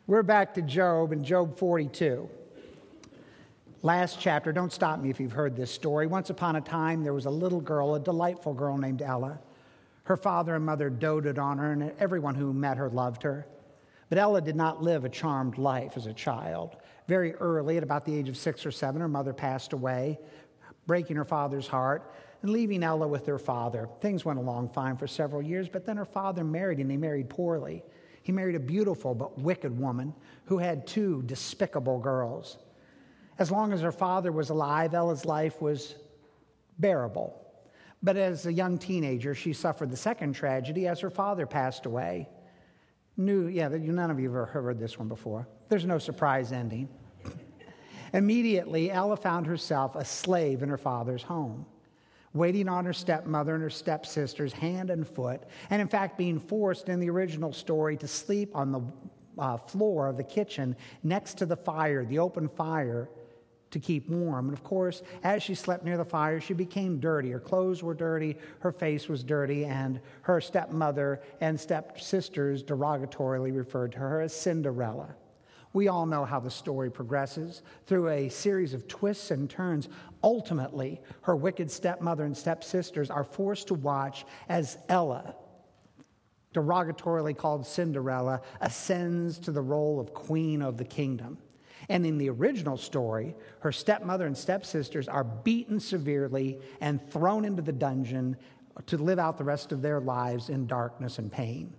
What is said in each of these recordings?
We're back to Job in Job 42. Last chapter, don't stop me if you've heard this story. Once upon a time, there was a little girl, a delightful girl named Ella. Her father and mother doted on her, and everyone who met her loved her. But Ella did not live a charmed life as a child. Very early, at about the age of 6 or 7, her mother passed away, breaking her father's heart and leaving Ella with her father. Things went along fine for several years, but then her father married, and he married poorly. He married a beautiful but wicked woman who had 2 despicable girls. As long as her father was alive, Ella's life was bearable. But as a young teenager, she suffered the second tragedy as her father passed away. None of you have ever heard this one before. There's no surprise ending. Immediately, Ella found herself a slave in her father's home, waiting on her stepmother and her stepsisters hand and foot, and in fact being forced in the original story to sleep on the floor of the kitchen next to the fire, the open fire, to keep warm. And of course, as she slept near the fire, she became dirty. Her clothes were dirty, her face was dirty, and her stepmother and stepsisters derogatorily referred to her as Cinderella. We all know how the story progresses. Through a series of twists and turns, ultimately, her wicked stepmother and stepsisters are forced to watch as Ella, derogatorily called Cinderella, ascends to the role of queen of the kingdom. And in the original story, her stepmother and stepsisters are beaten severely and thrown into the dungeon to live out the rest of their lives in darkness and pain.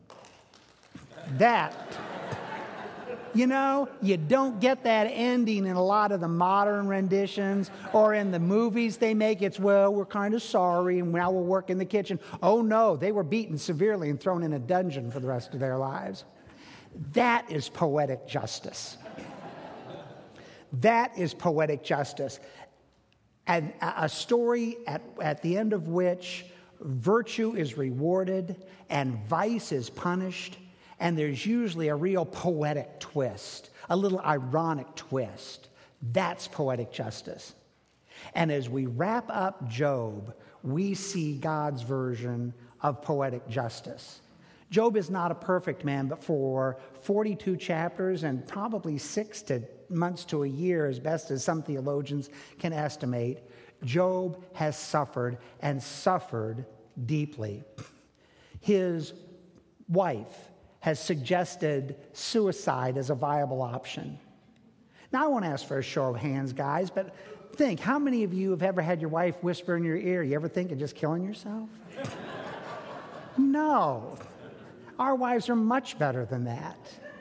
You don't get that ending in a lot of the modern renditions or in the movies they make. It's, well, we're kind of sorry and now we'll work in the kitchen. Oh no, they were beaten severely and thrown in a dungeon for the rest of their lives. That is poetic justice. That is poetic justice. And a story at the end of which virtue is rewarded and vice is punished, and there's usually a real poetic twist, a little ironic twist. That's poetic justice. And as we wrap up Job, we see God's version of poetic justice. Job is not a perfect man, but for 42 chapters and probably 6 months to a year, as best as some theologians can estimate, Job has suffered and suffered deeply. His wife has suggested suicide as a viable option. Now, I won't ask for a show of hands, guys, but think, how many of you have ever had your wife whisper in your ear, you ever think of just killing yourself? No. Our wives are much better than that.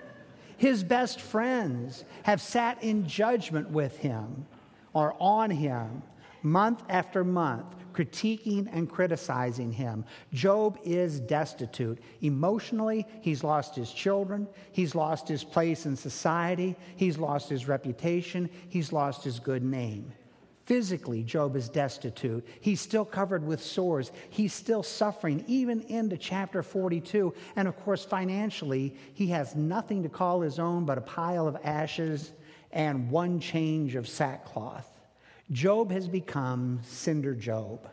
His best friends have sat in judgment with him or on him month after month, critiquing and criticizing him. Job is destitute. Emotionally, he's lost his children. He's lost his place in society. He's lost his reputation. He's lost his good name. Physically, Job is destitute. He's still covered with sores. He's still suffering, even into chapter 42. And of course, financially, he has nothing to call his own but a pile of ashes and one change of sackcloth. Job has become Cinder Job.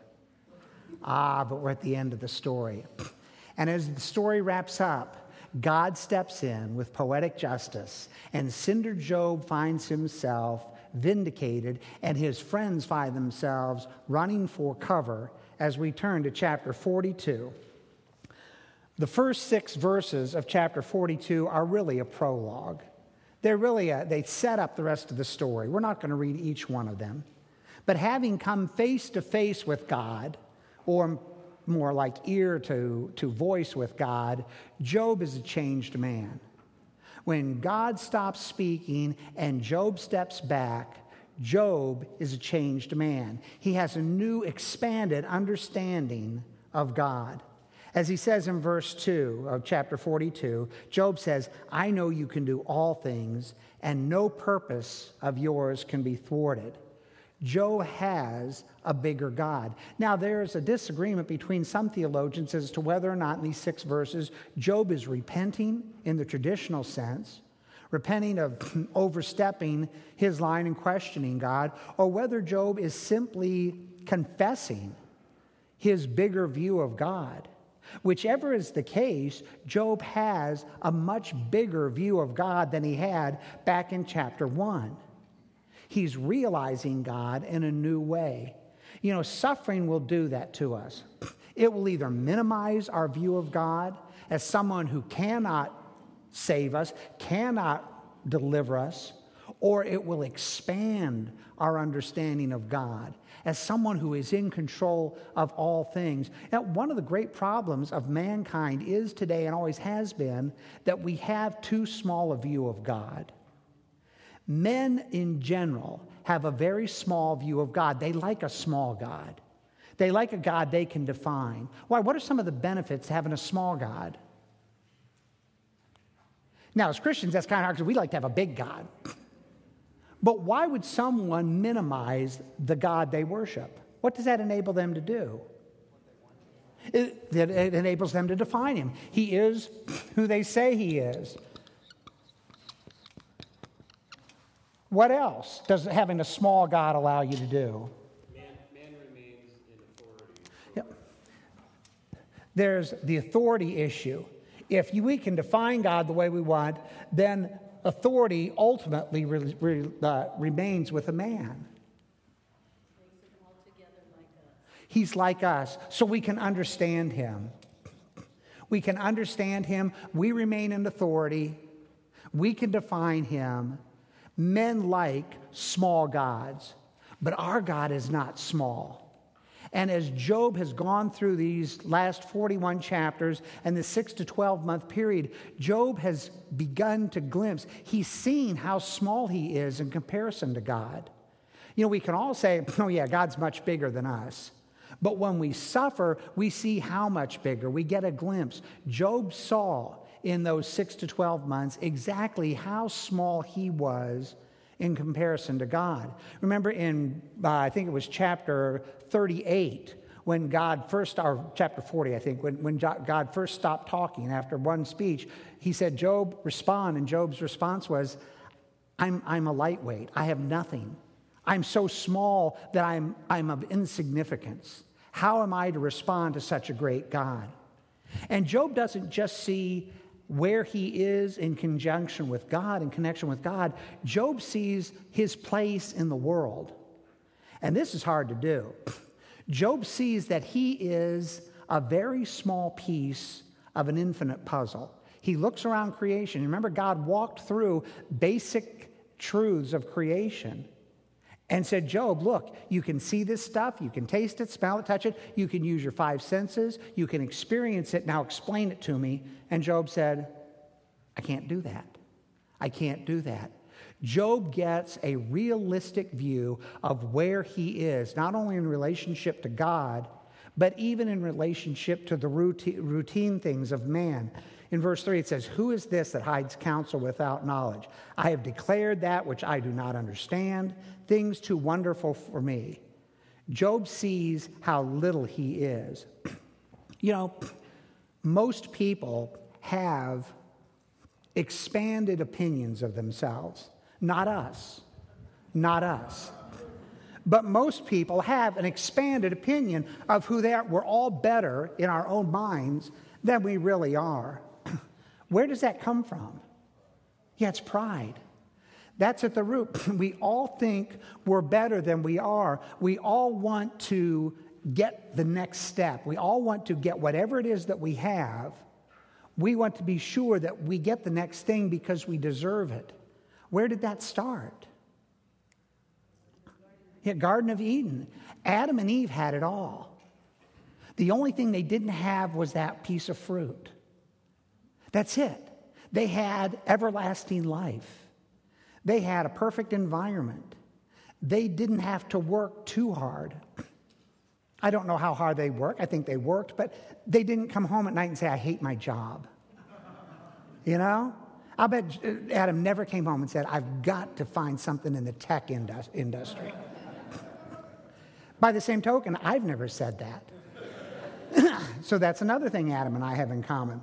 But we're at the end of the story. And as the story wraps up, God steps in with poetic justice, and Cinder Job finds himself vindicated, and his friends find themselves running for cover as we turn to chapter 42. The first 6 verses of chapter 42 are really a prologue. They set up the rest of the story. We're not going to read each one of them. But having come face to face with God, or more like ear to voice with God, Job is a changed man. When God stops speaking and Job steps back, Job is a changed man. He has a new, expanded understanding of God. As he says in verse 2 of chapter 42, Job says, I know you can do all things, and no purpose of yours can be thwarted. Job has a bigger God. Now, there's a disagreement between some theologians as to whether or not in these 6 verses Job is repenting in the traditional sense, repenting of overstepping his line and questioning God, or whether Job is simply confessing his bigger view of God. Whichever is the case, Job has a much bigger view of God than he had back in chapter 1. He's realizing God in a new way. You know, suffering will do that to us. It will either minimize our view of God as someone who cannot save us, cannot deliver us, or it will expand our understanding of God as someone who is in control of all things. Now, one of the great problems of mankind is today, and always has been, that we have too small a view of God. Men in general have a very small view of God. They like a small God. They like a God they can define. Why? What are some of the benefits to having a small God? Now, as Christians, that's kind of hard because we like to have a big God. But why would someone minimize the God they worship? What does that enable them to do? It enables them to define him. He is who they say he is. What else does having a small God allow you to do? Man remains in authority. Yep. There's the authority issue. If we can define God the way we want, then authority ultimately remains with a man. He's like us, so we can understand him. We can understand him. We remain in authority. We can define him. Men like small gods, but our God is not small. And as Job has gone through these last 41 chapters and the 6 to 12 month period, Job has begun to glimpse. He's seen how small he is in comparison to God. You know, we can all say, oh yeah, God's much bigger than us. But when we suffer, we see how much bigger. We get a glimpse. Job saw in those 6 to 12 months exactly how small he was in comparison to God. Remember in, I think it was chapter 38, when God first, or chapter 40, I think, when God first stopped talking after one speech, he said, Job, respond. And Job's response was, I'm a lightweight. I have nothing. I'm so small that I'm of insignificance. How am I to respond to such a great God? And Job doesn't just see where he is in conjunction with God, in connection with God. Job sees his place in the world. And this is hard to do. Job sees that he is a very small piece of an infinite puzzle. He looks around creation. Remember, God walked through basic truths of creation and said, Job, look, you can see this stuff, you can taste it, smell it, touch it, you can use your 5 senses, you can experience it, now explain it to me. And Job said, I can't do that. I can't do that. Job gets a realistic view of where he is, not only in relationship to God, but even in relationship to the routine things of man. In verse 3, it says, who is this that hides counsel without knowledge? I have declared that which I do not understand, things too wonderful for me. Job sees how little he is. You know, most people have expanded opinions of themselves. Not us. Not us. But most people have an expanded opinion of who they are. We're all better in our own minds than we really are. Where does that come from? Yeah, it's pride. That's at the root. We all think we're better than we are. We all want to get the next step. We all want to get whatever it is that we have. We want to be sure that we get the next thing because we deserve it. Where did that start? Yeah, Garden of Eden. Adam and Eve had it all. The only thing they didn't have was that piece of fruit. That's it. They had everlasting life. They had a perfect environment. They didn't have to work too hard. I don't know how hard they worked. I think they worked, but they didn't come home at night and say, I hate my job. You know? I bet Adam never came home and said, I've got to find something in the tech industry. By the same token, I've never said that. So that's another thing Adam and I have in common.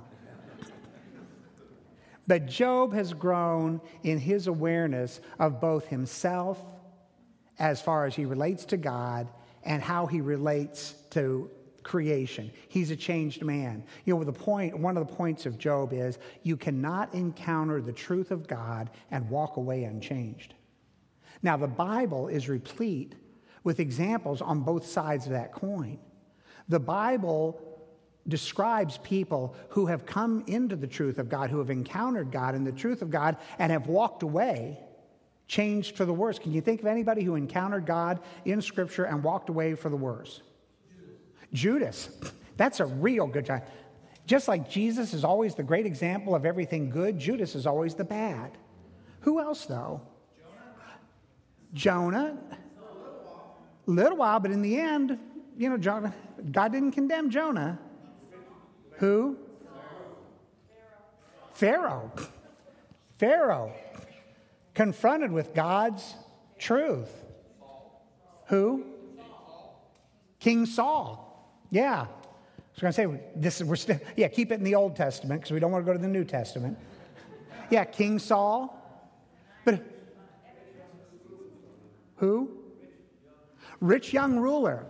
But Job has grown in his awareness of both himself as far as he relates to God and how he relates to creation. He's a changed man. You know, one of the points of Job is you cannot encounter the truth of God and walk away unchanged. Now, the Bible is replete with examples on both sides of that coin. The Bible describes people who have come into the truth of God, who have encountered God and the truth of God, and have walked away, changed for the worse. Can you think of anybody who encountered God in Scripture and walked away for the worse? Judas. That's a real good guy. Just like Jesus is always the great example of everything good, Judas is always the bad. Who else, though? Jonah. Little while, but in the end, you know, God didn't condemn Jonah. Who? Pharaoh. Pharaoh. Confronted with God's truth. Who? King Saul. Yeah. I was going to say, keep it in the Old Testament because we don't want to go to the New Testament. Yeah, King Saul. But who? Rich young ruler.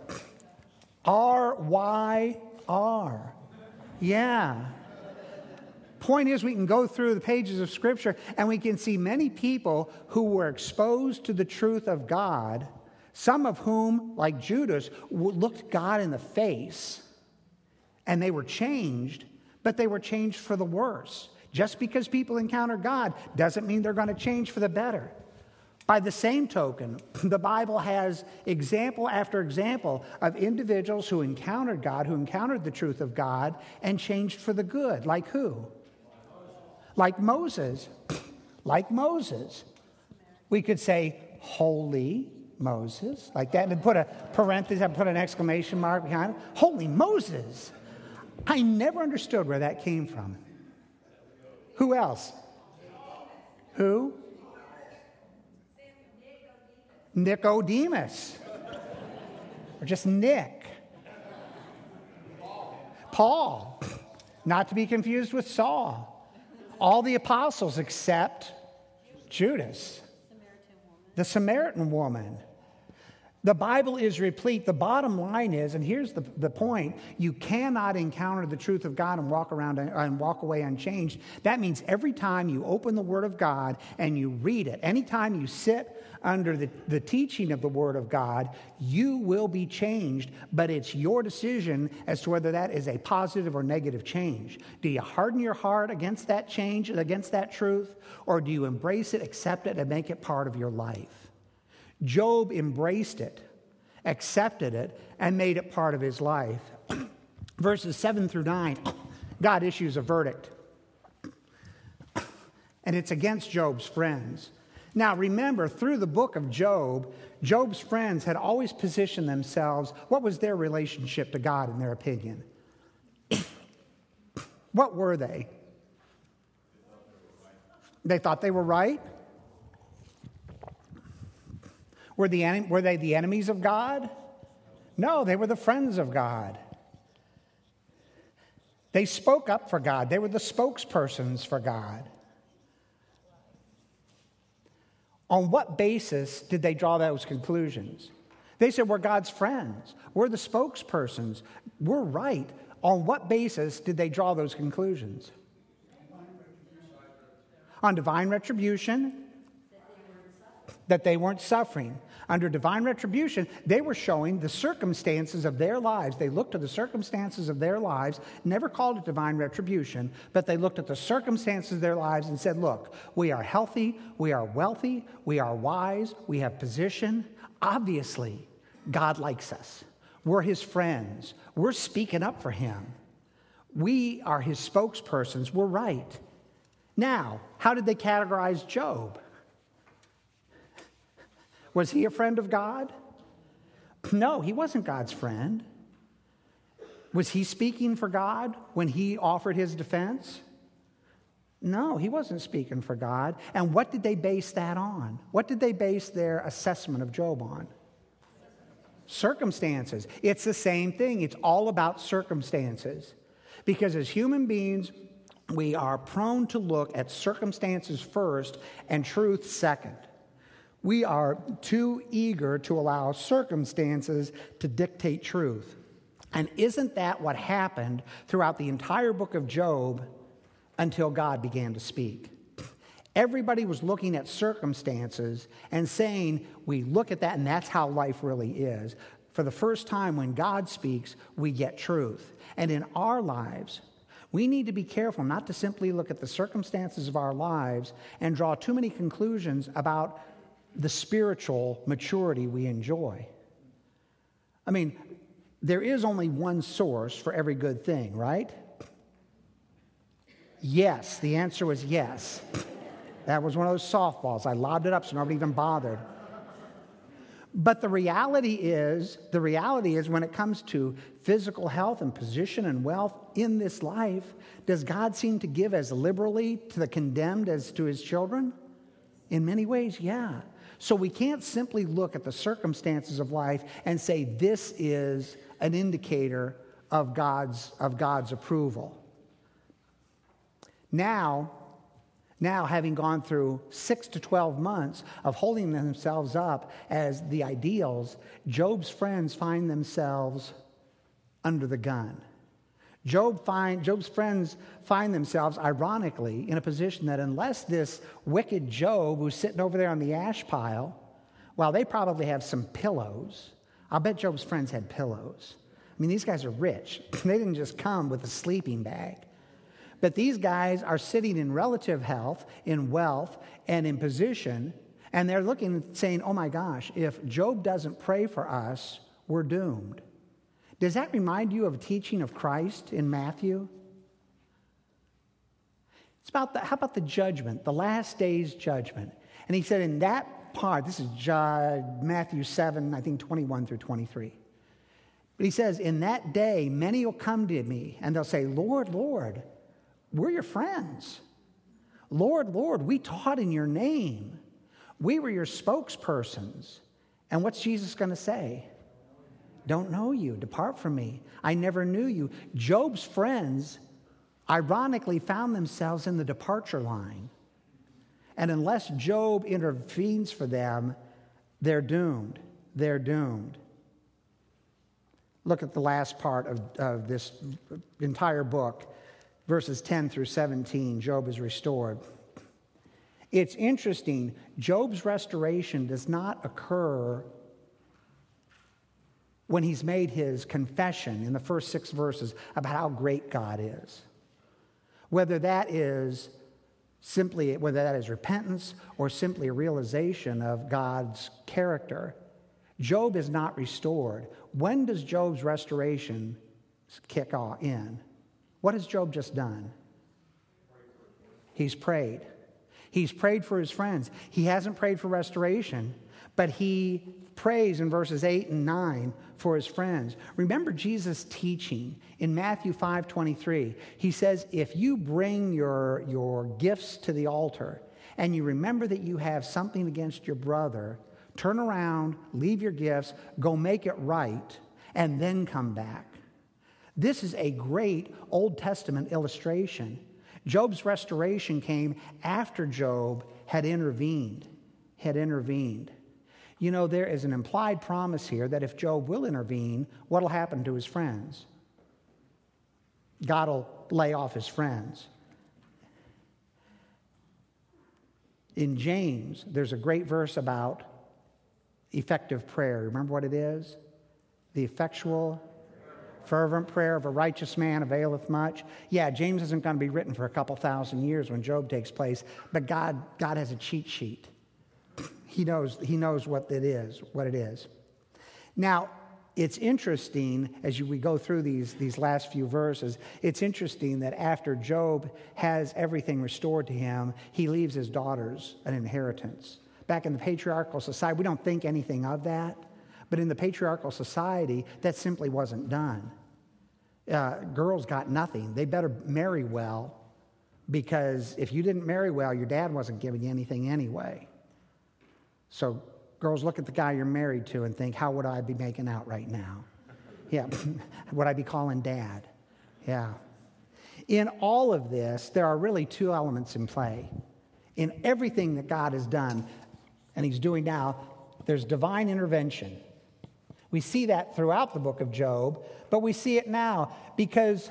R-Y-R. Yeah. Point is, we can go through the pages of Scripture and we can see many people who were exposed to the truth of God, some of whom, like Judas, looked God in the face and they were changed, but they were changed for the worse. Just because people encounter God doesn't mean they're going to change for the better. By the same token, the Bible has example after example of individuals who encountered God, who encountered the truth of God, and changed for the good. Like who? Like Moses. Like Moses. We could say, holy Moses, like that, and put a parenthesis, put an exclamation mark behind it. Holy Moses. I never understood where that came from. Who else? Who? Nicodemus. Or just Nick. Paul. Not to be confused with Saul. All the apostles except Judas. The Samaritan woman. The Bible is replete. The bottom line is, and here's the point, you cannot encounter the truth of God and walk around and walk away unchanged. That means every time you open the Word of God and you read it, anytime you sit under the teaching of the Word of God, you will be changed, but it's your decision as to whether that is a positive or negative change. Do you harden your heart against that change, against that truth, or do you embrace it, accept it, and make it part of your life? Job embraced it, accepted it, and made it part of his life. Verses 7 through 9, God issues a verdict. And it's against Job's friends. Now remember, through the book of Job, Job's friends had always positioned themselves. What was their relationship to God in their opinion? What were they? They thought they were right? Were they the enemies of God? No, they were the friends of God. They spoke up for God. They were the spokespersons for God. On what basis did they draw those conclusions? They said, we're God's friends. We're the spokespersons. We're right. On what basis did they draw those conclusions? On divine retribution. That they weren't suffering. Under divine retribution, they were showing the circumstances of their lives. They looked at the circumstances of their lives, never called it divine retribution, but they looked at the circumstances of their lives and said, look, we are healthy, we are wealthy, we are wise, we have position. Obviously, God likes us. We're His friends. We're speaking up for Him. We are His spokespersons. We're right. Now, how did they categorize Job? Was he a friend of God? No, he wasn't God's friend. Was he speaking for God when he offered his defense? No, he wasn't speaking for God. And what did they base that on? What did they base their assessment of Job on? Circumstances. It's the same thing. It's all about circumstances. Because as human beings, we are prone to look at circumstances first and truth second. We are too eager to allow circumstances to dictate truth. And isn't that what happened throughout the entire book of Job until God began to speak? Everybody was looking at circumstances and saying, we look at that and that's how life really is. For the first time when God speaks, we get truth. And in our lives, we need to be careful not to simply look at the circumstances of our lives and draw too many conclusions about the spiritual maturity we enjoy. I mean, there is only one source for every good thing, right? Yes, the answer was yes. That was one of those softballs. I lobbed it up so nobody even bothered. But the reality is when it comes to physical health and position and wealth in this life, does God seem to give as liberally to the condemned as to his children? In many ways, yeah. So we can't simply look at the circumstances of life and say this is an indicator of God's approval. Now, having gone through 6 to 12 months of holding themselves up as the ideals, Job's friends find themselves under the gun. Job's friends find themselves, ironically, in a position that unless this wicked Job, who's sitting over there on the ash pile, well, they probably have some pillows. I'll bet Job's friends had pillows. I mean, these guys are rich. They didn't just come with a sleeping bag. But these guys are sitting in relative health, in wealth, and in position, and they're looking and saying, oh my gosh, if Job doesn't pray for us, we're doomed. Does that remind you of a teaching of Christ in Matthew? It's about how about the judgment, the last day's judgment? And he said in that part, this is Matthew 7, I think 21 through 23. But he says, in that day, many will come to me, and they'll say, Lord, Lord, we're your friends. Lord, Lord, we taught in your name. We were your spokespersons. And what's Jesus going to say? Don't know you. Depart from me. I never knew you. Job's friends, ironically, found themselves in the departure line. And unless Job intervenes for them, they're doomed. They're doomed. Look at the last part of this entire book. Verses 10 through 17, Job is restored. It's interesting, Job's restoration does not occur when he's made his confession in the first 6 verses about how great God is. Whether that is repentance or simply a realization of God's character, Job is not restored. When does Job's restoration kick in? What has Job just done? He's prayed. He's prayed for his friends. He hasn't prayed for restoration, but he prays in verses 8 and 9 for his friends. Remember Jesus' teaching in Matthew 5:23. He says, if you bring your gifts to the altar and you remember that you have something against your brother, turn around, leave your gifts, go make it right, and then come back. This is a great Old Testament illustration. Job's restoration came after Job had intervened. You know, there is an implied promise here that if Job will intervene, what will happen to his friends? God will lay off his friends. In James, there's a great verse about effective prayer. Remember what it is? The effectual fervent prayer of a righteous man availeth much. Yeah, James isn't going to be written for a couple thousand years when Job takes place, but God has a cheat sheet. He knows what it is. Now, it's interesting as we go through these last few verses, it's interesting that after Job has everything restored to him, he leaves his daughters an inheritance. Back in the patriarchal society, we don't think anything of that. But in the patriarchal society, that simply wasn't done. Girls got nothing. They better marry well, because if you didn't marry well, your dad wasn't giving you anything anyway. So girls look at the guy you're married to and think, how would I be making out right now? Yeah, would I be calling dad? Yeah. In all of this, there are really 2 elements in play. In everything that God has done, and he's doing now, there's divine intervention. We see that throughout the book of Job, but we see it now because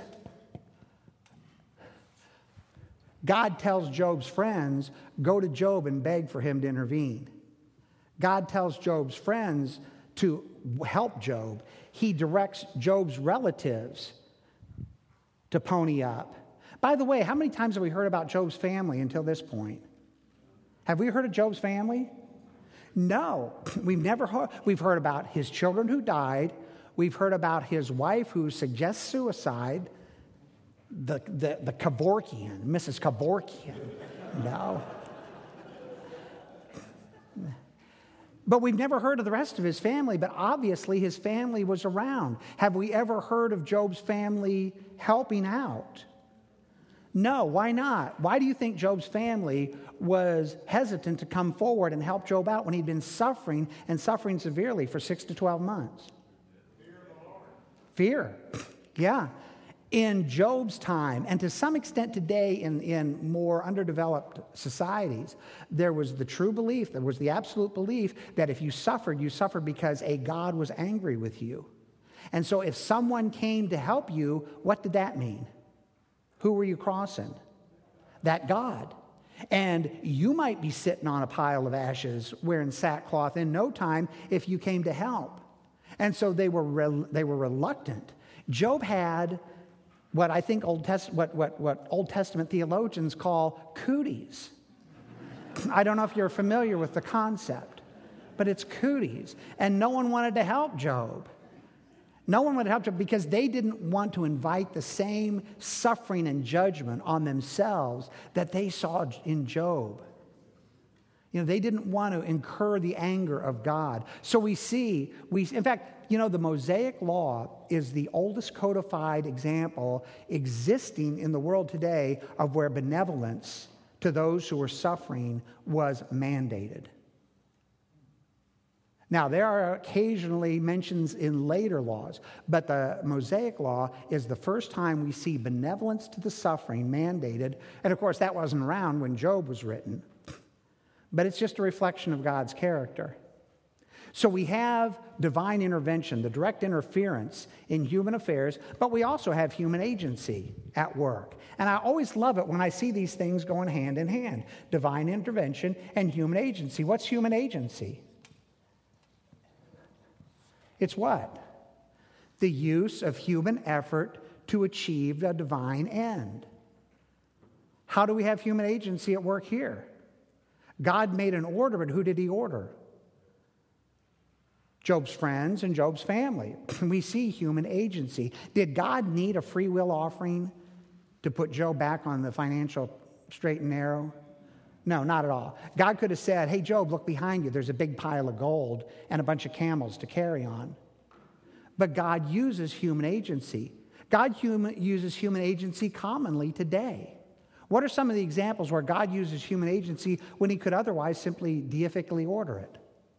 God tells Job's friends, go to Job and beg for him to intervene. God tells Job's friends to help Job. He directs Job's relatives to pony up. By the way, how many times have we heard about Job's family until this point? Have we heard of Job's family? No, we've never heard. We've heard about his children who died. We've heard about his wife who suggests suicide. The Kevorkian, Mrs. Kevorkian. No. But we've never heard of the rest of his family, but obviously his family was around. Have we ever heard of Job's family helping out? No, why not? Why do you think Job's family was hesitant to come forward and help Job out when he'd been suffering and suffering severely for 6 to 12 months? Fear of the Lord. Fear, yeah. In Job's time, and to some extent today in more underdeveloped societies, there was the true belief, there was the absolute belief that if you suffered because a God was angry with you. And so if someone came to help you, what did that mean? Who were you crossing? That God. And you might be sitting on a pile of ashes wearing sackcloth in no time if you came to help. And so they were reluctant. Job had what I think Old Testament theologians call cooties. I don't know if you're familiar with the concept, but it's cooties. And no one wanted to help Job. No one would help Job because they didn't want to invite the same suffering and judgment on themselves that they saw in Job. You know, they didn't want to incur the anger of God. So in fact, you know, the Mosaic Law is the oldest codified example existing in the world today of where benevolence to those who were suffering was mandated. Now, there are occasionally mentions in later laws, but the Mosaic Law is the first time we see benevolence to the suffering mandated. And of course, that wasn't around when Job was written. But it's just a reflection of God's character. So we have divine intervention, the direct interference in human affairs, but we also have human agency at work. And I always love it when I see these things going hand in hand, divine intervention and human agency. What's human agency? It's what? The use of human effort to achieve a divine end. How do we have human agency at work here? God made an order, but who did he order? Job's friends and Job's family. We see human agency. Did God need a free will offering to put Job back on the financial straight and narrow? No, not at all. God could have said, hey, Job, look behind you. There's a big pile of gold and a bunch of camels to carry on. But God uses human agency. God uses human agency commonly today. What are some of the examples where God uses human agency when he could otherwise simply deifically order it?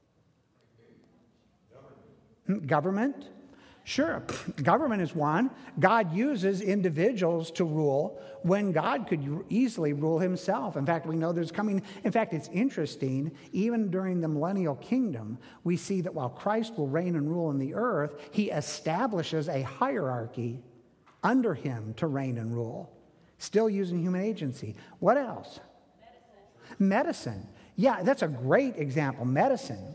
Government? Sure, government is one. God uses individuals to rule when God could easily rule himself. In fact, we know there's coming. In fact, it's interesting, even during the millennial kingdom, we see that while Christ will reign and rule in the earth, he establishes a hierarchy under him to reign and rule, still using human agency. What else? Medicine. Yeah, that's a great example. Medicine.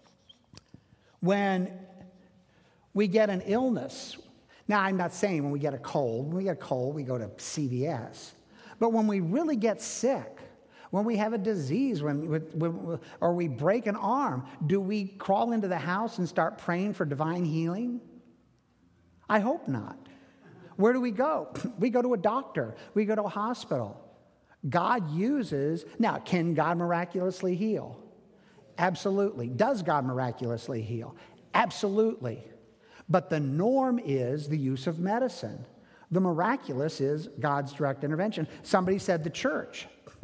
When we get an illness. Now, I'm not saying when we get a cold. When we get a cold, we go to CVS. But when we really get sick, when we have a disease, or we break an arm, do we crawl into the house and start praying for divine healing? I hope not. Where do we go? We go to a doctor. We go to a hospital. God uses... Now, can God miraculously heal? Absolutely. Does God miraculously heal? Absolutely. But the norm is the use of medicine. The miraculous is God's direct intervention. Somebody said the church.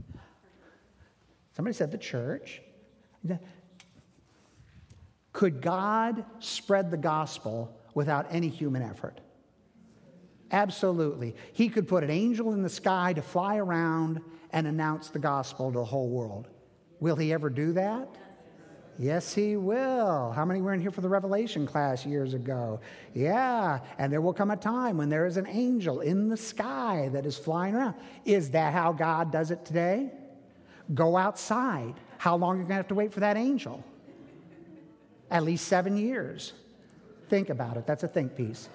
Could God spread the gospel without any human effort? Absolutely. He could put an angel in the sky to fly around and announce the gospel to the whole world. Will he ever do that? Yes, he will. How many were in here for the Revelation class years ago? Yeah, and there will come a time when there is an angel in the sky that is flying around. Is that how God does it today? Go outside. How long are you going to have to wait for that angel? At least 7 years. Think about it. That's a think piece.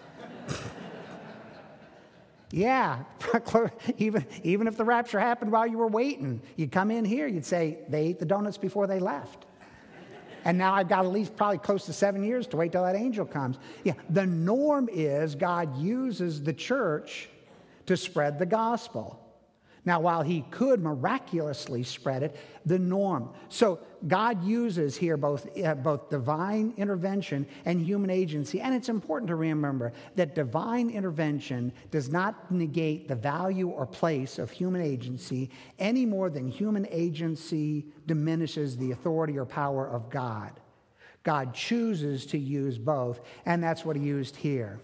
Yeah, even if the rapture happened while you were waiting, you'd come in here, you'd say, they ate the donuts before they left. And now I've got at least probably close to 7 years to wait till that angel comes. Yeah, the norm is God uses the church to spread the gospel. Now, while he could miraculously spread it, the norm. So God uses here both divine intervention and human agency. And it's important to remember that divine intervention does not negate the value or place of human agency any more than human agency diminishes the authority or power of God. God chooses to use both, and that's what he used here.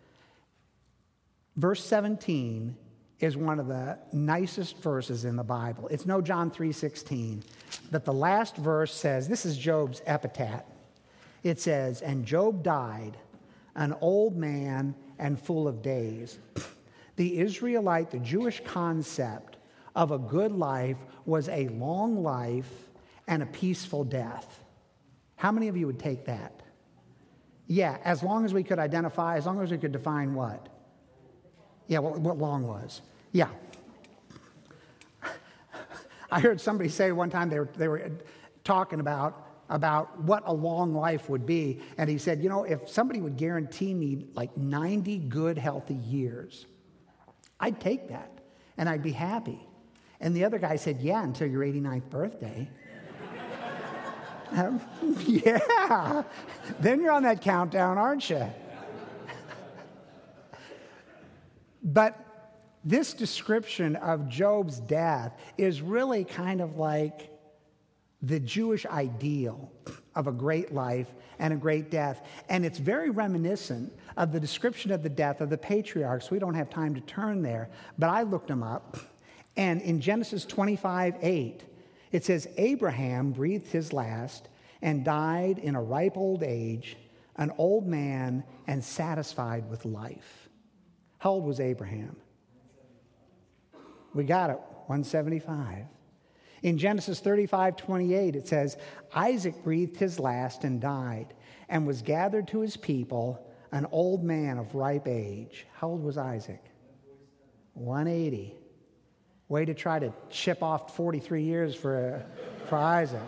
Verse 17 is one of the nicest verses in the Bible. It's no John 3:16, but the last verse says, this is Job's epitaph. It says, and Job died, an old man and full of days. The Israelite, the Jewish concept of a good life was a long life and a peaceful death. How many of you would take that? Yeah, as long as we could identify, as long as we could define what? Yeah, what long was. Yeah. I heard somebody say one time they were talking about what a long life would be. And he said, if somebody would guarantee me like 90 good, healthy years, I'd take that and I'd be happy. And the other guy said, yeah, until your 89th birthday. Yeah. Then you're on that countdown, aren't you? But this description of Job's death is really kind of like the Jewish ideal of a great life and a great death. And it's very reminiscent of the description of the death of the patriarchs. We don't have time to turn there, but I looked them up. And in Genesis 25:8, it says, Abraham breathed his last and died in a ripe old age, an old man and satisfied with life. How old was Abraham? We got it, 175. In Genesis 35:28, it says, Isaac breathed his last and died, and was gathered to his people, an old man of ripe age. How old was Isaac? 180. Way to try to chip off 43 years for Isaac.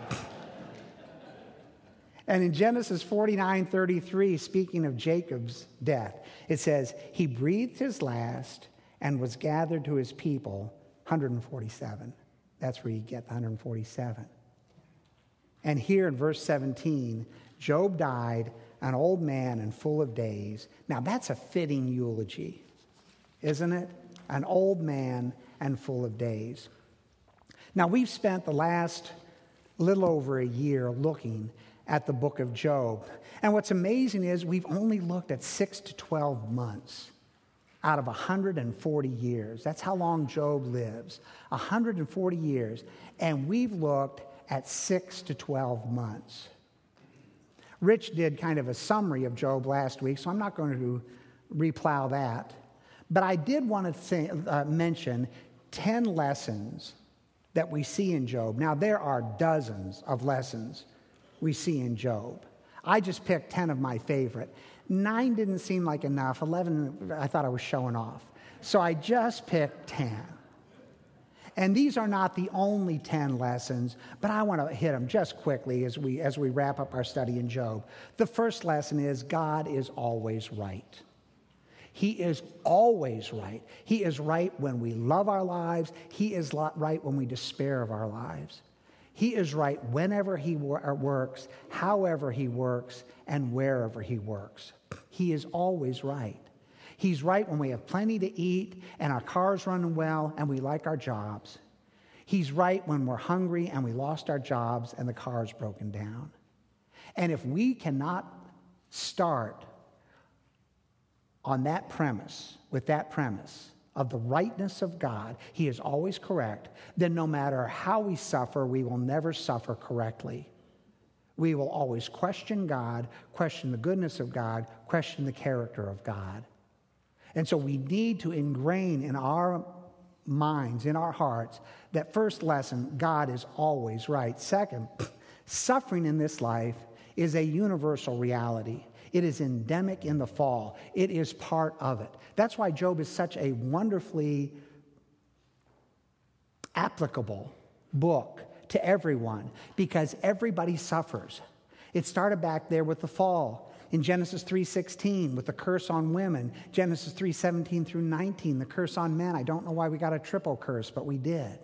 And in Genesis 49:33, speaking of Jacob's death, it says, he breathed his last and was gathered to his people, 147. That's where you get the 147. And here in verse 17, Job died, an old man and full of days. Now that's a fitting eulogy, isn't it? An old man and full of days. Now we've spent the last little over a year looking at the book of Job. And what's amazing is we've only looked at 6 to 12 months out of 140 years. That's how long Job lives, 140 years. And we've looked at 6 to 12 months. Rich did kind of a summary of Job last week, so I'm not going to replow that. But I did want to mention 10 lessons that we see in Job. Now, there are dozens of lessons we see in Job. I just picked 10 of my favorite. 9 didn't seem like enough. 11, I thought I was showing off. So I just picked 10. And these are not the only 10 lessons, but I want to hit them just quickly as we wrap up our study in Job. The first lesson is God is always right. He is always right. He is right when we love our lives. He is right when we despair of our lives. He is right whenever he works, however he works, and wherever he works. He is always right. He's right when we have plenty to eat and our car's running well and we like our jobs. He's right when we're hungry and we lost our jobs and the car's broken down. And if we cannot start on that premise, with that premise of the rightness of God, he is always correct, then no matter how we suffer, we will never suffer correctly. We will always question God, question the goodness of God, question the character of God. And so we need to ingrain in our minds, in our hearts, that first lesson, God is always right. Second, suffering in this life is a universal reality. It is endemic in the fall. It is part of it. That's why Job is such a wonderfully applicable book to everyone, because everybody suffers. It started back there with the fall. In Genesis 3:16, with the curse on women. Genesis 3:17 through 19, the curse on men. I don't know why we got a triple curse, but we did.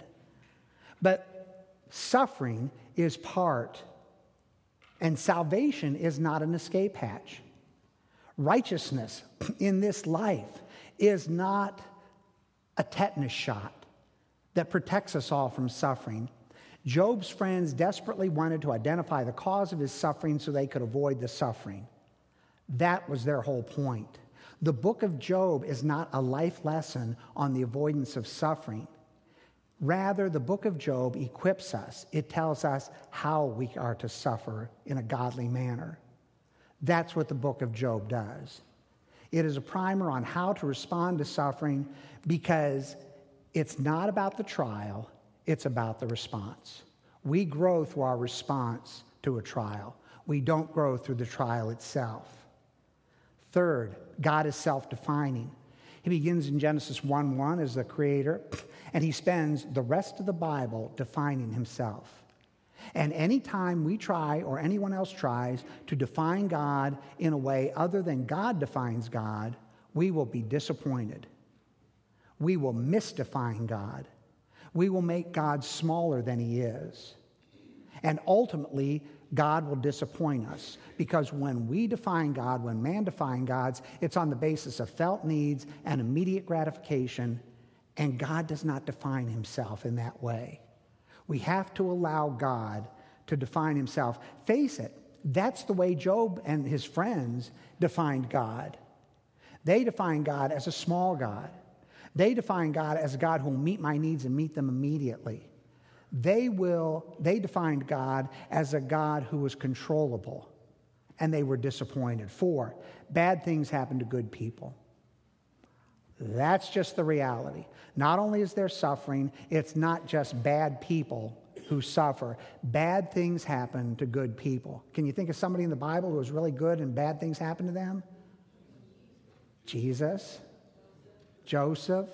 But suffering is part, and salvation is not an escape hatch. Righteousness in this life is not a tetanus shot that protects us all from suffering. Job's friends desperately wanted to identify the cause of his suffering so they could avoid the suffering. That was their whole point. The book of Job is not a life lesson on the avoidance of suffering. Rather, the book of Job equips us. It tells us how we are to suffer in a godly manner. That's what the book of Job does. It is a primer on how to respond to suffering, because it's not about the trial, it's about the response. We grow through our response to a trial. We don't grow through the trial itself. Third, God is self-defining. He begins in Genesis 1:1 as the creator, and he spends the rest of the Bible defining himself. And anytime we try, or anyone else tries, to define God in a way other than God defines God, we will be disappointed. We will misdefine God. We will make God smaller than he is. And ultimately, God will disappoint us, because when we define God, when man defines God, it's on the basis of felt needs and immediate gratification, and God does not define himself in that way. We have to allow God to define himself. Face it, that's the way Job and his friends defined God. They defined God as a small God. They define God as a God who will meet my needs and meet them immediately. They defined God as a God who was controllable, and they were disappointed. 4, bad things happen to good people. That's just the reality. Not only is there suffering, it's not just bad people who suffer. Bad things happen to good people. Can you think of somebody in the Bible who was really good and bad things happened to them? Jesus, Joseph,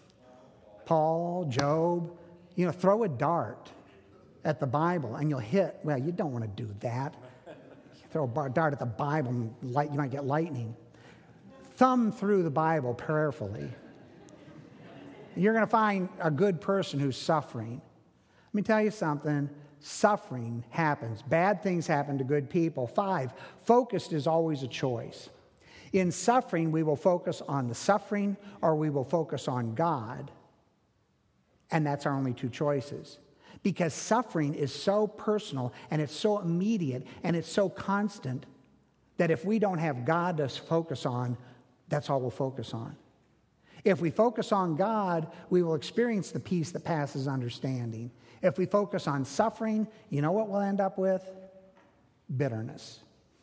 Paul, Job. Throw a dart at the Bible and you'll hit. Well, you don't want to do that. Throw a dart at the Bible and you might get lightning. Thumb through the Bible prayerfully. You're going to find a good person who's suffering. Let me tell you something. Suffering happens. Bad things happen to good people. 5, focused is always a choice. In suffering, we will focus on the suffering or we will focus on God. And that's our only 2 choices. Because suffering is so personal and it's so immediate and it's so constant that if we don't have God to focus on, that's all we'll focus on. If we focus on God, we will experience the peace that passes understanding. If we focus on suffering, you know what we'll end up with? Bitterness.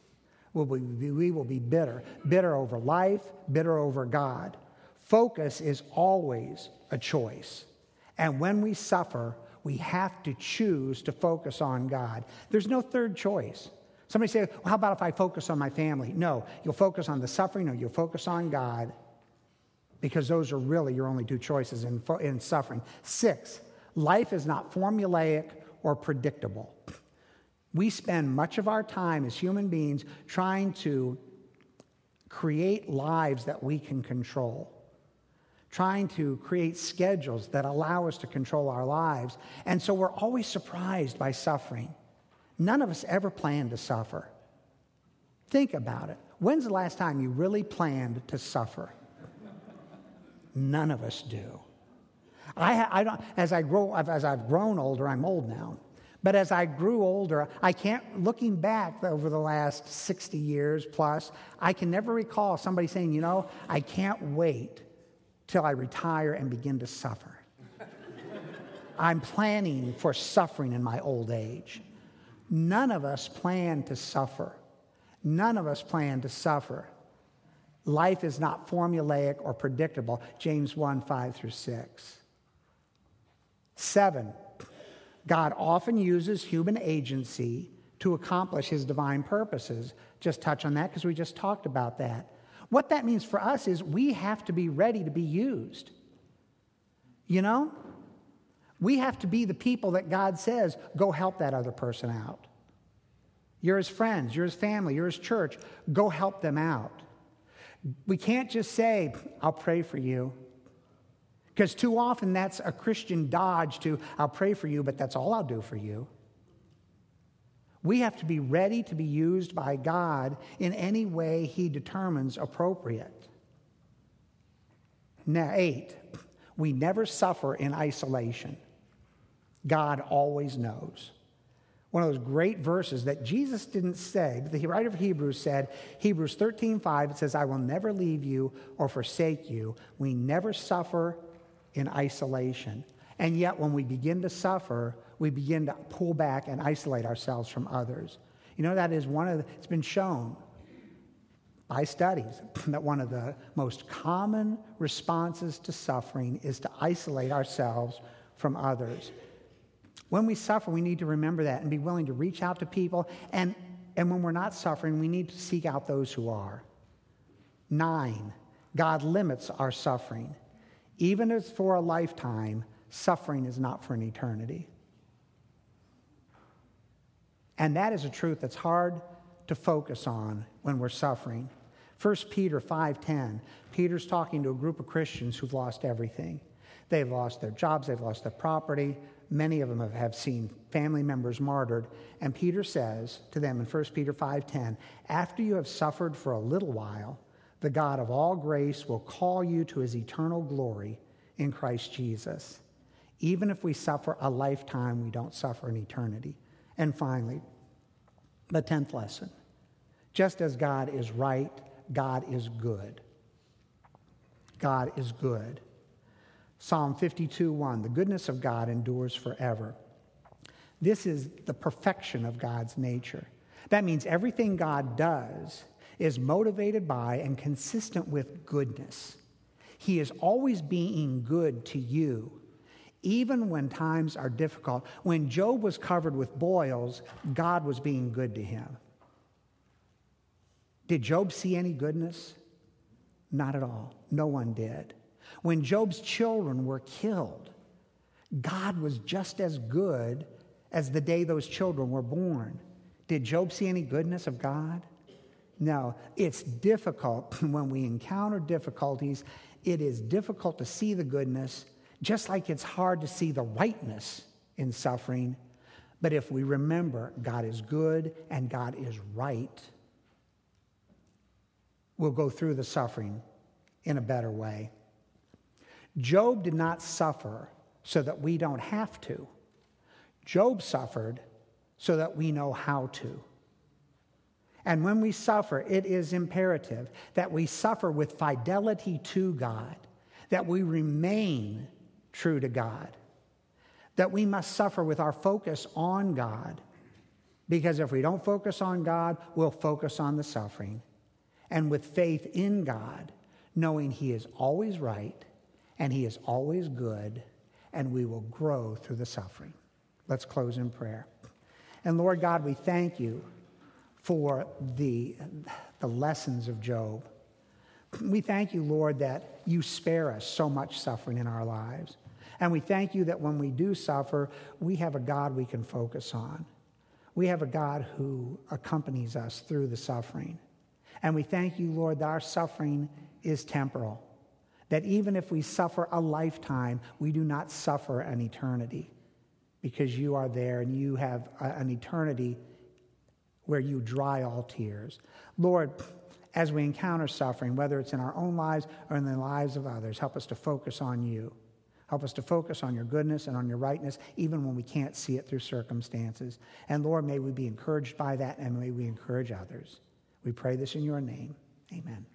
We will be bitter. Bitter over life, bitter over God. Focus is always a choice. And when we suffer, we have to choose to focus on God. There's no third choice. Somebody say, well, how about if I focus on my family? No, you'll focus on the suffering or you'll focus on God, because those are really your only 2 choices in suffering. 6, life is not formulaic or predictable. We spend much of our time as human beings trying to create lives that we can control, trying to create schedules that allow us to control our lives. And so we're always surprised by suffering. None of us ever planned to suffer. Think about it. When's the last time you really planned to suffer? None of us do. As I've grown older, I'm old now, but as I grew older, looking back over the last 60 years plus, I can never recall somebody saying, I can't wait till I retire and begin to suffer. I'm planning for suffering in my old age. None of us plan to suffer. None of us plan to suffer. Life is not formulaic or predictable. James 1, 5 through 6. 7, God often uses human agency to accomplish his divine purposes. Just touch on that because we just talked about that. What that means for us is we have to be ready to be used. You know? We have to be the people that God says, go help that other person out. You're his friends, you're his family, you're his church. Go help them out. We can't just say, I'll pray for you. Because too often that's a Christian dodge to, I'll pray for you, but that's all I'll do for you. We have to be ready to be used by God in any way he determines appropriate. Now, 8, we never suffer in isolation. God always knows. One of those great verses that Jesus didn't say, but the writer of Hebrews said, Hebrews 13:5, it says, I will never leave you or forsake you. We never suffer in isolation. And yet when we begin to suffer, we begin to pull back and isolate ourselves from others. You know, that is it's been shown by studies that one of the most common responses to suffering is to isolate ourselves from others. When we suffer, we need to remember that and be willing to reach out to people. And when we're not suffering, we need to seek out those who are. 9, God limits our suffering. Even if it's for a lifetime, suffering is not for an eternity. And that is a truth that's hard to focus on when we're suffering. 1 Peter 5:10, Peter's talking to a group of Christians who've lost everything. They've lost their jobs, they've lost their property. Many of them have seen family members martyred. And Peter says to them in 1 Peter 5:10, after you have suffered for a little while, the God of all grace will call you to his eternal glory in Christ Jesus. Even if we suffer a lifetime, we don't suffer an eternity. And finally, the 10th lesson. Just as God is right, God is good. God is good. Psalm 52:1, the goodness of God endures forever. This is the perfection of God's nature. That means everything God does is motivated by and consistent with goodness. He is always being good to you, even when times are difficult. When Job was covered with boils, God was being good to him. Did Job see any goodness? Not at all. No one did. When Job's children were killed, God was just as good as the day those children were born. Did Job see any goodness of God? No. It's difficult when we encounter difficulties. It is difficult to see the goodness, just like it's hard to see the rightness in suffering. But if we remember God is good and God is right, we'll go through the suffering in a better way. Job did not suffer so that we don't have to. Job suffered so that we know how to. And when we suffer, it is imperative that we suffer with fidelity to God, that we remain true to God, that we must suffer with our focus on God, because if we don't focus on God, we'll focus on the suffering. And with faith in God, knowing he is always right and he is always good, and we will grow through the suffering. Let's close in prayer. And Lord God, we thank you for the lessons of Job. We thank you, Lord, that you spare us so much suffering in our lives. And we thank you that when we do suffer, we have a God we can focus on. We have a God who accompanies us through the suffering. And we thank you, Lord, that our suffering is temporal. That even if we suffer a lifetime, we do not suffer an eternity, because you are there and you have an eternity where you dry all tears. Lord, as we encounter suffering, whether it's in our own lives or in the lives of others, help us to focus on you. Help us to focus on your goodness and on your rightness, even when we can't see it through circumstances. And Lord, may we be encouraged by that, and may we encourage others. We pray this in your name. Amen.